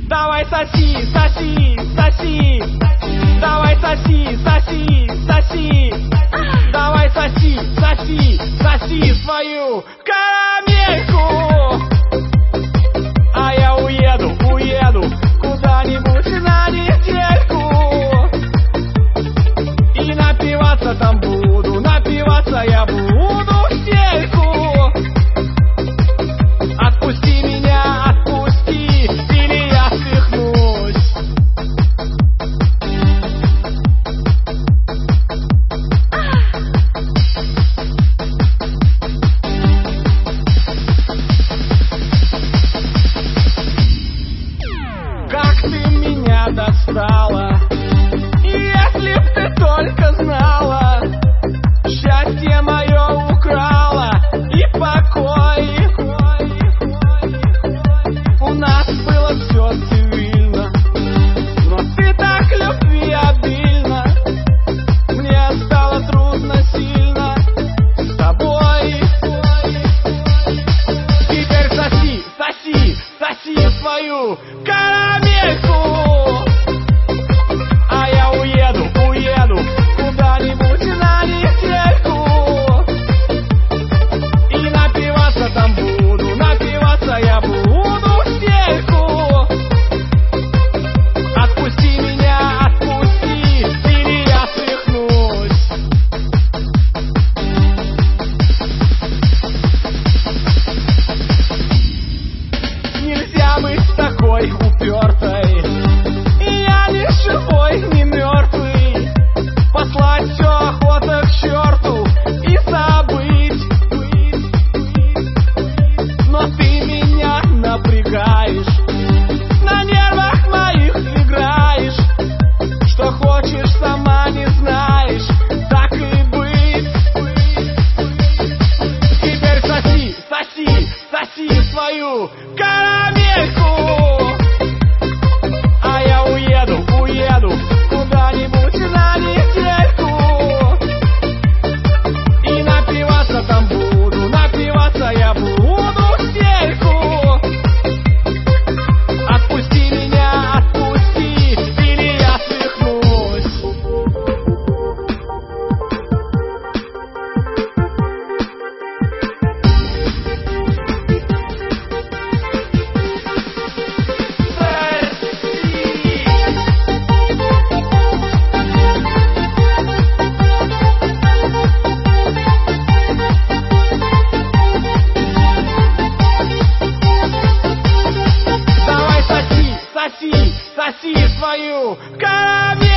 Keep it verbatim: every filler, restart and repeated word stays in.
Давай соси, соси, соси. Давай соси, соси, соси. Давай соси, соси, соси свою карамельку. А я уеду, уеду куда-нибудь на недельку. И напиваться там буду, напиваться я буду в стельку. Отпусти меня, отпусти, или я свихнусь. Как ты меня достала, если б ты только знала. Счастье мое украла и покой. У нас было все цивильно, но ты так любви обильна. Мне стало трудно сильно с тобой. Теперь соси, соси, соси свою карамельку. А я уеду, уеду куда-нибудь на недельку. И напиваться там буду, напиваться я буду в стельку. Отпусти меня, отпусти, или я свихнусь. Нельзя быть такой упертой. Я не живой, не мертвый. Послать все охота к черту и забыть. Но ты меня напрягаешь, на нервах моих играешь. Что хочешь, сама не знаешь, так и быть. Теперь соси, соси, соси свою карамельку. А я уеду, уеду куда-нибудь на недельку. И напиваться там буду, напиваться я буду в стельку. Отпусти меня, отпусти, или я свихнусь. Давай соси, соси, соси свою карамельку.